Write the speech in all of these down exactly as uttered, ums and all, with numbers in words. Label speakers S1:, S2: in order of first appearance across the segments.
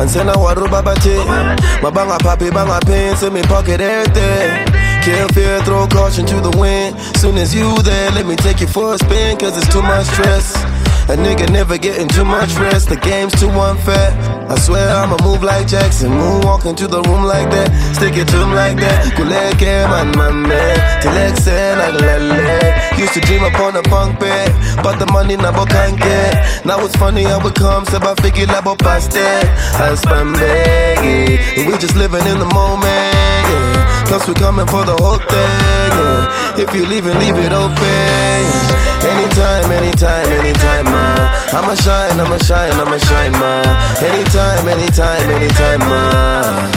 S1: Sena waru babate. My banga papi, banga pain, send me pocket everything. Kill fear, throw caution to the wind. Soon as you there, let me take you for a spin, cause it's too much stress. A nigga never getting too much rest, the game's too unfair. I swear I'ma move like Jackson, moonwalk into the room like that, stick it to him like that. Kuleke man, my man, till excel like lale. Used to dream upon a punk bed, but the money never can get. Now it's funny how it comes, so I figure labo past it. I spam big, and we just living in the moment, yeah. Plus we coming for the whole thing, yeah. If you leave it, leave it open. Anytime, anytime, anytime, man. I'ma shine, I'ma shine, I'ma shine, man. Anytime, anytime, anytime, man.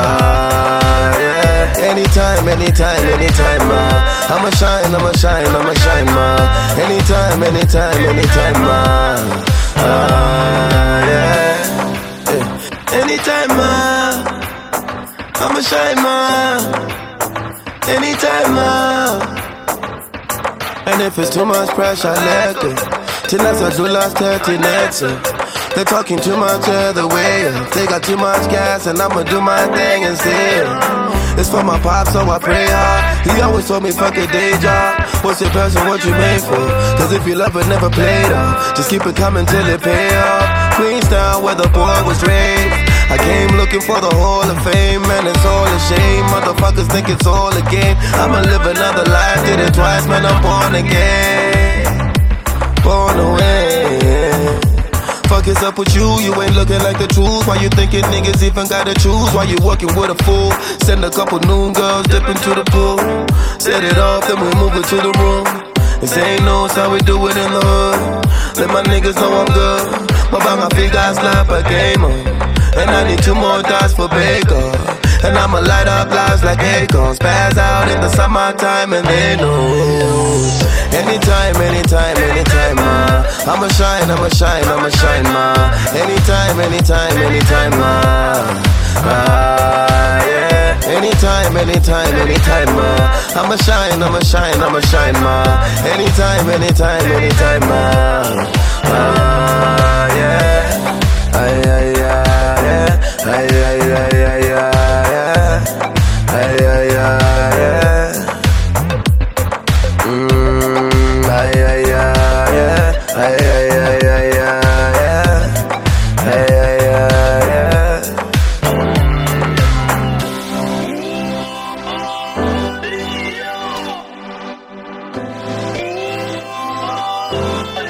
S1: Ah, yeah. Anytime, anytime, anytime, man. I'ma shine, I'ma shine, I'ma shine, man. Anytime, anytime, anytime, man. Ah, yeah. yeah. Anytime, man. I'ma shine, man. Anytime, man. And if it's too much pressure, let go. Till I do last thirty next. They're talking too much other way. They got too much gas and I'ma do my thing instead. It's for my pop, so I pray hard. He always told me fuck a day job. What's your passion, what you made for? Cause if you love it, never play it off. Just keep it coming till it pay off. Queenstown where the boy was raised. I came looking for the Hall of Fame, man, it's all a shame. Motherfuckers think it's all a game. I'ma live another life, did it twice, man, I'm born again. Born away. Fuck is up with you, you ain't looking like the truth. Why you thinking niggas even gotta choose? Why you working with a fool? Send a couple noon girls dip into the pool. Set it off, then we move it to the room. This ain't no, it's how we do it in the hood. Let my niggas know I'm good. My banga figure slap a game on. And I need two more dots for Baker. And I'ma light up lives like acorns. Pass out in the summertime and they know. Anytime, anytime, anytime, ma. I'ma shine, I'ma shine, I'ma shine, ma. Anytime, anytime, anytime, ma. Ah, yeah. Anytime, anytime, anytime, ma. I'ma shine, I'ma shine, I'ma shine, ma. Anytime, anytime, anytime, ma. Ah, yeah. Ay, ay, ay, yeah. Ay, ay, ay, ay, yeah. Ay, ay, ay, yeah. Mm, ay, ay, ay, yeah. Ay, ay, ay, ay, yeah. Ay, ay, ay, yeah.
S2: Yeah.